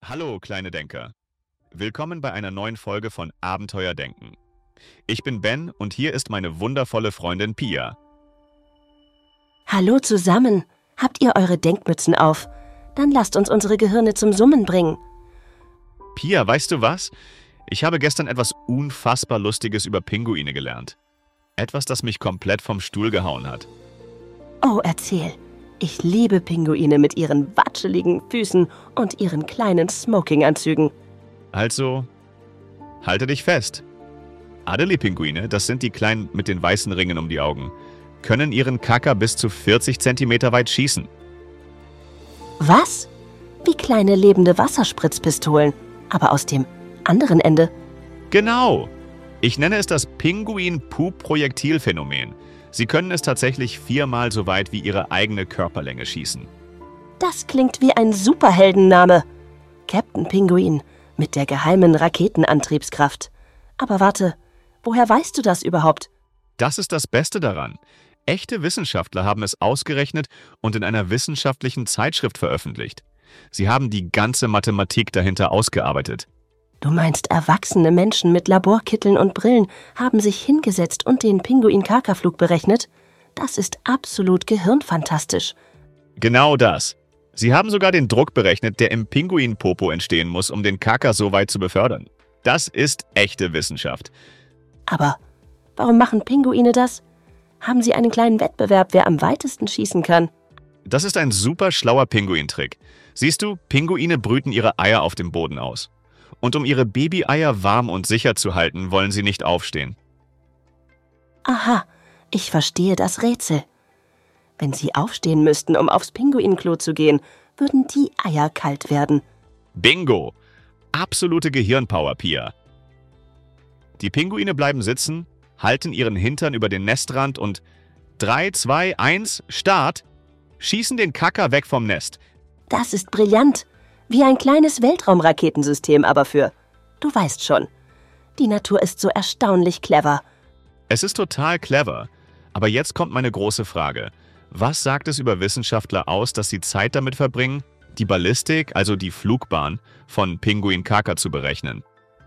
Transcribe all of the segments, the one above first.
Hallo, kleine Denker. Willkommen bei einer neuen Folge von Abenteuer Denken. Ich bin Ben und hier ist meine wundervolle Freundin Pia. Hallo zusammen. Habt ihr eure Denkmützen auf? Dann lasst uns unsere Gehirne zum Summen bringen. Pia, weißt du was? Ich habe gestern etwas unfassbar Lustiges über Pinguine gelernt. Etwas, das mich komplett vom Stuhl gehauen hat. Oh, erzähl. Ich liebe Pinguine mit ihren watscheligen Füßen und ihren kleinen Smoking-Anzügen. Also, halte dich fest. Adelie-Pinguine, das sind die kleinen mit den weißen Ringen um die Augen, können ihren Kaka bis zu 40 Zentimeter weit schießen. Was? Wie kleine lebende Wasserspritzpistolen, aber aus dem anderen Ende. Genau! Ich nenne es das Pinguin-Pup-Projektilphänomen. Sie können es tatsächlich 4-mal so weit wie ihre eigene Körperlänge schießen. Das klingt wie ein Superheldenname. Captain Pinguin mit der geheimen Raketenantriebskraft. Aber warte, woher weißt du das überhaupt? Das ist das Beste daran. Echte Wissenschaftler haben es ausgerechnet und in einer wissenschaftlichen Zeitschrift veröffentlicht. Sie haben die ganze Mathematik dahinter ausgearbeitet. Du meinst, erwachsene Menschen mit Laborkitteln und Brillen haben sich hingesetzt und den Pinguin-Kaka-Flug berechnet? Das ist absolut gehirnfantastisch. Genau das. Sie haben sogar den Druck berechnet, der im Pinguin-Popo entstehen muss, um den Kaka so weit zu befördern. Das ist echte Wissenschaft. Aber warum machen Pinguine das? Haben sie einen kleinen Wettbewerb, wer am weitesten schießen kann? Das ist ein super schlauer Pinguintrick. Siehst du, Pinguine brüten ihre Eier auf dem Boden aus. Und um ihre Babyeier warm und sicher zu halten, wollen sie nicht aufstehen. Aha, ich verstehe das Rätsel. Wenn sie aufstehen müssten, um aufs Pinguinklo zu gehen, würden die Eier kalt werden. Bingo! Absolute Gehirnpower, Pia. Die Pinguine bleiben sitzen, halten ihren Hintern über den Nestrand und 3, 2, 1, Start! Schießen den Kaka weg vom Nest. Das ist brillant. Wie ein kleines Weltraumraketensystem, aber für, du weißt schon. Die Natur ist so erstaunlich clever. Es ist total clever. Aber jetzt kommt meine große Frage. Was sagt es über Wissenschaftler aus, dass sie Zeit damit verbringen, die Ballistik, also die Flugbahn, von Pinguin Kaka zu berechnen?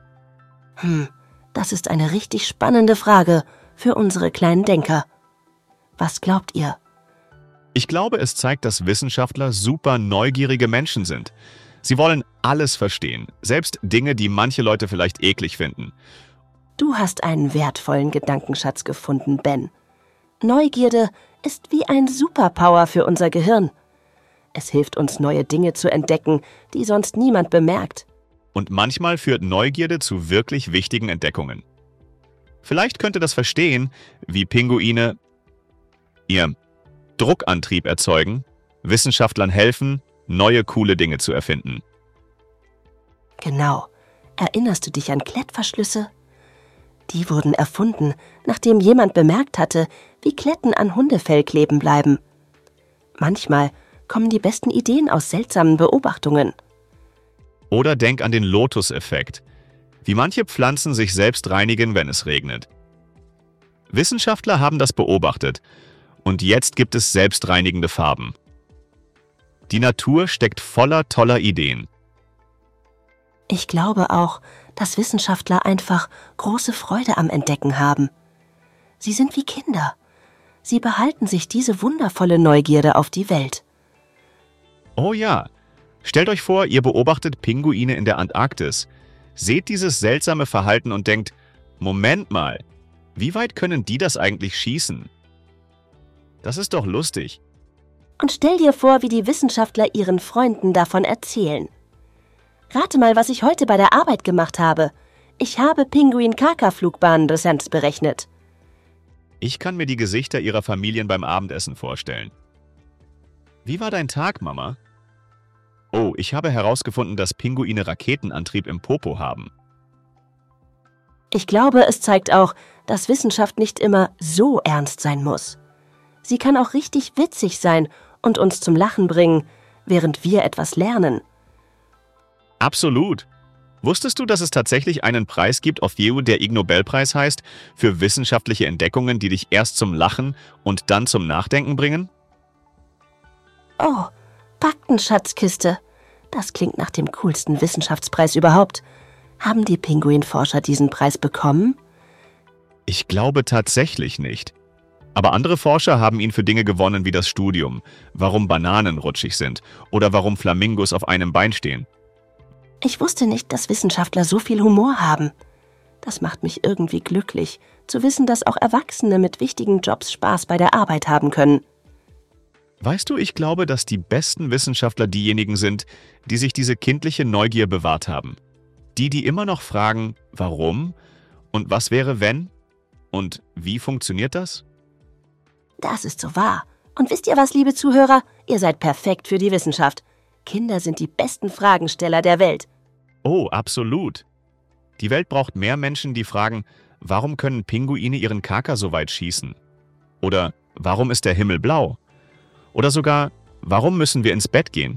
Das ist eine richtig spannende Frage für unsere kleinen Denker. Was glaubt ihr? Ich glaube, es zeigt, dass Wissenschaftler super neugierige Menschen sind. Sie wollen alles verstehen, selbst Dinge, die manche Leute vielleicht eklig finden. Du hast einen wertvollen Gedankenschatz gefunden, Ben. Neugierde ist wie ein Superpower für unser Gehirn. Es hilft uns, neue Dinge zu entdecken, die sonst niemand bemerkt. Und manchmal führt Neugierde zu wirklich wichtigen Entdeckungen. Vielleicht könnte das Verstehen, wie Pinguine ihr Druckantrieb erzeugen, Wissenschaftlern helfen, neue coole Dinge zu erfinden. Genau. Erinnerst du dich an Klettverschlüsse? Die wurden erfunden, nachdem jemand bemerkt hatte, wie Kletten an Hundefell kleben bleiben. Manchmal kommen die besten Ideen aus seltsamen Beobachtungen. Oder denk an den Lotus-Effekt, wie manche Pflanzen sich selbst reinigen, wenn es regnet. Wissenschaftler haben das beobachtet und jetzt gibt es selbstreinigende Farben. Die Natur steckt voller toller Ideen. Ich glaube auch, dass Wissenschaftler einfach große Freude am Entdecken haben. Sie sind wie Kinder. Sie behalten sich diese wundervolle Neugierde auf die Welt. Oh ja, stellt euch vor, ihr beobachtet Pinguine in der Antarktis. Seht dieses seltsame Verhalten und denkt, Moment mal, wie weit können die das eigentlich schießen? Das ist doch lustig. Und stell dir vor, wie die Wissenschaftler ihren Freunden davon erzählen. Rate mal, was ich heute bei der Arbeit gemacht habe. Ich habe Pinguin-Kaka-Flugbahnen-Distanz berechnet. Ich kann mir die Gesichter ihrer Familien beim Abendessen vorstellen. Wie war dein Tag, Mama? Oh, ich habe herausgefunden, dass Pinguine Raketenantrieb im Popo haben. Ich glaube, es zeigt auch, dass Wissenschaft nicht immer so ernst sein muss. Sie kann auch richtig witzig sein und uns zum Lachen bringen, während wir etwas lernen. Absolut. Wusstest du, dass es tatsächlich einen Preis gibt auf EU, der Ig Nobelpreis heißt, für wissenschaftliche Entdeckungen, die dich erst zum Lachen und dann zum Nachdenken bringen? Oh, Faktenschatzkiste. Das klingt nach dem coolsten Wissenschaftspreis überhaupt. Haben die Pinguinforscher diesen Preis bekommen? Ich glaube tatsächlich nicht. Aber andere Forscher haben ihn für Dinge gewonnen wie das Studium, warum Bananen rutschig sind oder warum Flamingos auf einem Bein stehen. Ich wusste nicht, dass Wissenschaftler so viel Humor haben. Das macht mich irgendwie glücklich, zu wissen, dass auch Erwachsene mit wichtigen Jobs Spaß bei der Arbeit haben können. Weißt du, ich glaube, dass die besten Wissenschaftler diejenigen sind, die sich diese kindliche Neugier bewahrt haben. Die immer noch fragen, warum und was wäre, wenn und wie funktioniert das? Das ist so wahr. Und wisst ihr was, liebe Zuhörer? Ihr seid perfekt für die Wissenschaft. Kinder sind die besten Fragensteller der Welt. Oh, absolut. Die Welt braucht mehr Menschen, die fragen, warum können Pinguine ihren Kaka so weit schießen? Oder warum ist der Himmel blau? Oder sogar, warum müssen wir ins Bett gehen?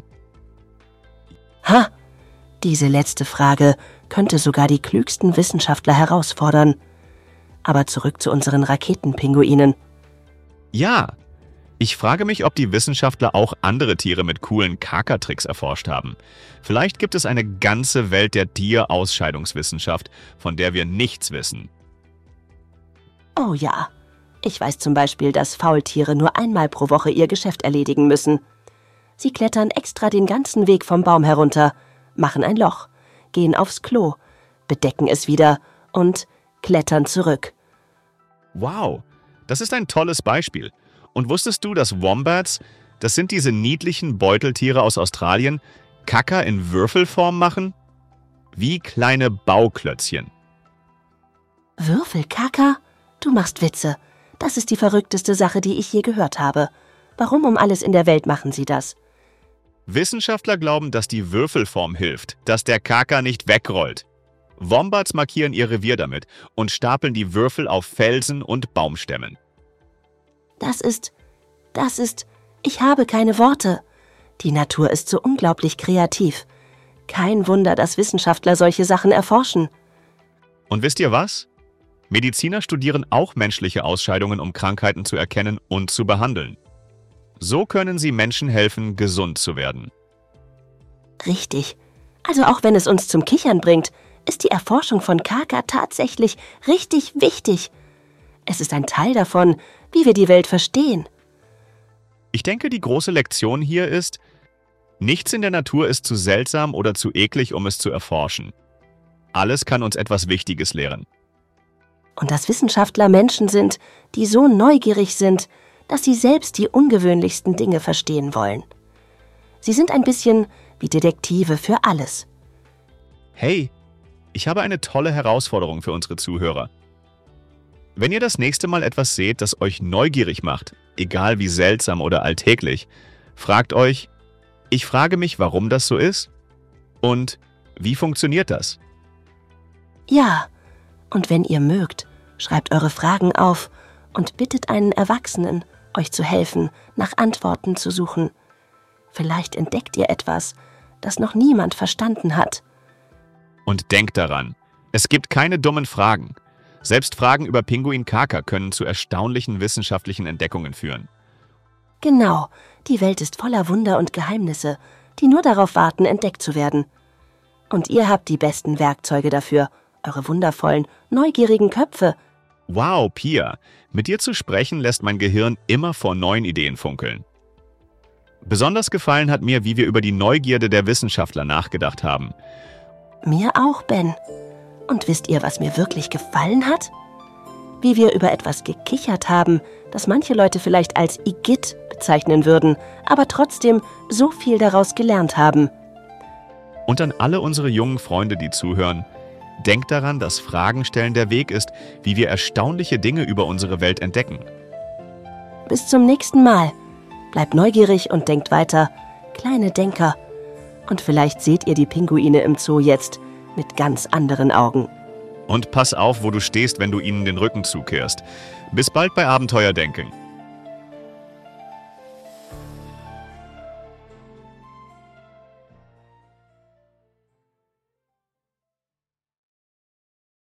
Ha! Diese letzte Frage könnte sogar die klügsten Wissenschaftler herausfordern. Aber zurück zu unseren Raketenpinguinen. Ja, ich frage mich, ob die Wissenschaftler auch andere Tiere mit coolen Kaka-Tricks erforscht haben. Vielleicht gibt es eine ganze Welt der Tierausscheidungswissenschaft, von der wir nichts wissen. Oh ja. Ich weiß zum Beispiel, dass Faultiere nur einmal pro Woche ihr Geschäft erledigen müssen. Sie klettern extra den ganzen Weg vom Baum herunter, machen ein Loch, gehen aufs Klo, bedecken es wieder und klettern zurück. Wow, das ist ein tolles Beispiel. Und wusstest du, dass Wombats, das sind diese niedlichen Beuteltiere aus Australien, Kaka in Würfelform machen? Wie kleine Bauklötzchen. Würfelkaka? Du machst Witze. Das ist die verrückteste Sache, die ich je gehört habe. Warum um alles in der Welt machen sie das? Wissenschaftler glauben, dass die Würfelform hilft, dass der Kaka nicht wegrollt. Wombats markieren ihr Revier damit und stapeln die Würfel auf Felsen und Baumstämmen. Ich habe keine Worte. Die Natur ist so unglaublich kreativ. Kein Wunder, dass Wissenschaftler solche Sachen erforschen. Und wisst ihr was? Mediziner studieren auch menschliche Ausscheidungen, um Krankheiten zu erkennen und zu behandeln. So können sie Menschen helfen, gesund zu werden. Richtig. Also auch wenn es uns zum Kichern bringt, ist die Erforschung von Kaka tatsächlich richtig wichtig. Es ist ein Teil davon, wie wir die Welt verstehen. Ich denke, die große Lektion hier ist, nichts in der Natur ist zu seltsam oder zu eklig, um es zu erforschen. Alles kann uns etwas Wichtiges lehren. Und dass Wissenschaftler Menschen sind, die so neugierig sind, dass sie selbst die ungewöhnlichsten Dinge verstehen wollen. Sie sind ein bisschen wie Detektive für alles. Hey, ich habe eine tolle Herausforderung für unsere Zuhörer. Wenn ihr das nächste Mal etwas seht, das euch neugierig macht, egal wie seltsam oder alltäglich, fragt euch, ich frage mich, warum das so ist und wie funktioniert das? Ja, und wenn ihr mögt, schreibt eure Fragen auf und bittet einen Erwachsenen, euch zu helfen, nach Antworten zu suchen. Vielleicht entdeckt ihr etwas, das noch niemand verstanden hat. Und denkt daran, es gibt keine dummen Fragen. Selbst Fragen über Pinguin Kaka können zu erstaunlichen wissenschaftlichen Entdeckungen führen. Genau, die Welt ist voller Wunder und Geheimnisse, die nur darauf warten, entdeckt zu werden. Und ihr habt die besten Werkzeuge dafür, eure wundervollen, neugierigen Köpfe. Wow, Pia, mit dir zu sprechen lässt mein Gehirn immer vor neuen Ideen funkeln. Besonders gefallen hat mir, wie wir über die Neugierde der Wissenschaftler nachgedacht haben. Mir auch, Ben. Und wisst ihr, was mir wirklich gefallen hat? Wie wir über etwas gekichert haben, das manche Leute vielleicht als Igitt bezeichnen würden, aber trotzdem so viel daraus gelernt haben. Und an alle unsere jungen Freunde, die zuhören, denkt daran, dass Fragen stellen der Weg ist, wie wir erstaunliche Dinge über unsere Welt entdecken. Bis zum nächsten Mal. Bleibt neugierig und denkt weiter. Kleine Denker. Und vielleicht seht ihr die Pinguine im Zoo jetzt mit ganz anderen Augen. Und pass auf, wo du stehst, wenn du ihnen den Rücken zukehrst. Bis bald bei Abenteuerdenken.